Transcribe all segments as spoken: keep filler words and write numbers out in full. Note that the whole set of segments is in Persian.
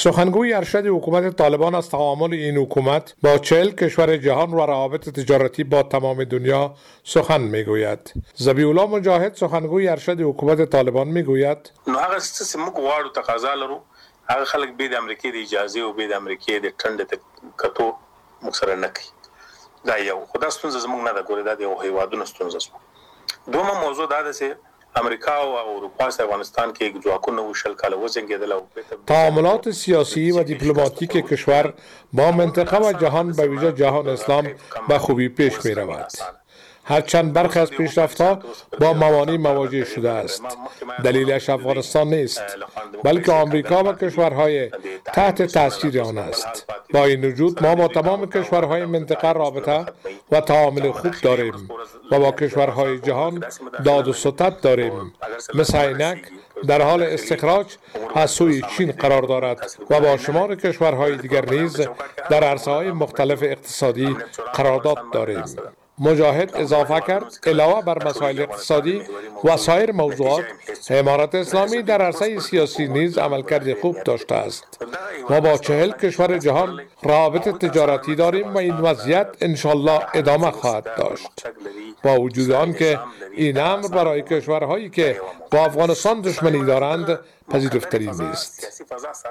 سخنگوی ارشد حکومت طالبان از تعامل این حکومت با چهل کشور جهان و روابط تجارتی با تمام دنیا سخن میگوید. ذبیح الله مجاهد سخنگوی ارشد حکومت طالبان میگوید: نو هغه څه موږ غواړو تقاضا لرو هغه خلک به د امریکای د اجازه او به د امریکای د ټنډه کتو موږ سره نه کوي. دا یو خدای ستونزه زموږ نه ده، ګورې دا د یو هیوادونو ستونزه ده. دومره موضوع دا ده چې امریکا و اروپا و افغانستان که ځواکونه وشل کاله وزنګېدل او تعاملات سیاسی و دیپلماتیک کشور با منطقه و جهان به ویژه جهان اسلام به خوبی پیش می رود. هرچند برخی از پیشرفت‌ها با موانع مواجه شده است. دلیلش افغانستان نیست، بلکه آمریکا و کشورهای تحت تاثیر آن است. با این وجود ما با تمام کشورهای منطقه رابطه و تعامل خوب داریم و با کشورهای جهان داد و ستد داریم. مثل اینک در حال استخراج از سوی چین قرار دارد و با شمار کشورهای دیگر نیز در عرصه‌های مختلف اقتصادی قرارداد داریم. مجاهد اضافه کرد علاوه بر مسائل اقتصادی و سایر موضوعات، امارت اسلامی در عرصه سیاسی نیز عملکرد خوب داشته است. ما با چهل کشور جهان روابط تجارتی داریم و این وضعیت انشالله ادامه خواهد داشت. با وجود آن که این امر برای کشورهایی که با افغانستان دشمنی دارند پذیرفتنی نیست.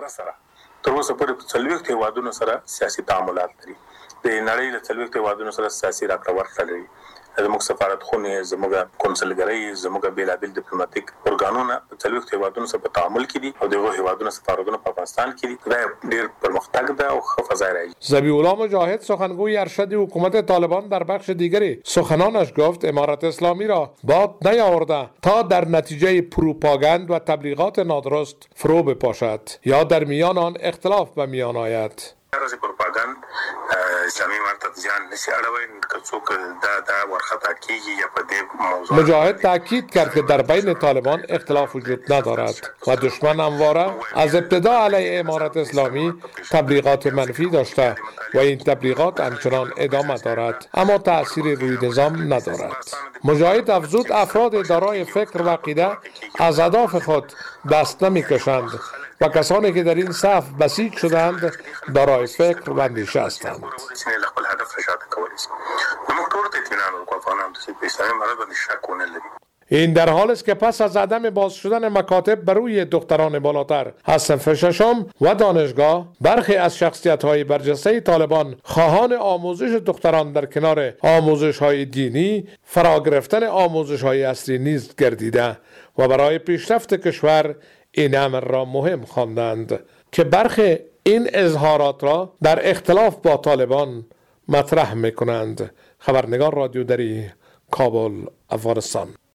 تر اوسه پورې څلوېښت هیوادونو سره سیاسي تعاملات لري. د نړۍ له څلوېښت هیوادونو سره سیاسي راکړه ورکړه لري. زموږ سفارتخونې، زموږ کنسلګرۍ، زموږ بېلابېل ډیپلوماټیک ارګانونه په څلوېښت هیوادونو سره په تعامل کې دي او دغه هیوادونو سفارتونه په افغانستان کې دي. دا ډېر پرمختګ ده او ښه فضا راځي. ذبیح الله مجاهد سخنگوی ارشد حکومت طالبان در بخش دیگری سخنانش گفت امارت اسلامی را باد نیاورده تا در نتیجه پروپاگاند و تبلیغات نادرست فرو بپاشد یا در میان آن اختلاف به میان آید. راځي پروپاګاندا اسلامي مرتد ځان نشي اړوي که څوک دا دا ورخطا کیږي یا په دې موضوع. مجاهد تاکید کرد که در بین طالبان اختلاف وجود ندارد و دشمن همواره از ابتدا علیه امارت اسلامی تبلیغات منفی داشته و این تبلیغات همچنان ادامه دارد اما تأثیر روی نظام ندارد. مجاهد افزود افراد دارای فکر و عقیده از اهداف خود دست نمی‌کشند و کسانی که در این صف بسیج شدند دارای فکر و اندیشه هستند. این در حال است که پس از عدم باز شدن مکاتب بر روی دختران بالاتر از صف ششم و دانشگاه، برخی از شخصیت‌های برجسته طالبان خواهان آموزش دختران در کنار آموزش‌های دینی، فرا گرفتن آموزش‌های اصلی نیز گردیده و برای پیشرفت کشور این امر را مهم خواندند که برخی این اظهارات را در اختلاف با طالبان مطرح می‌کنند. خبرنگار رادیو دری، کابل، افغانستان.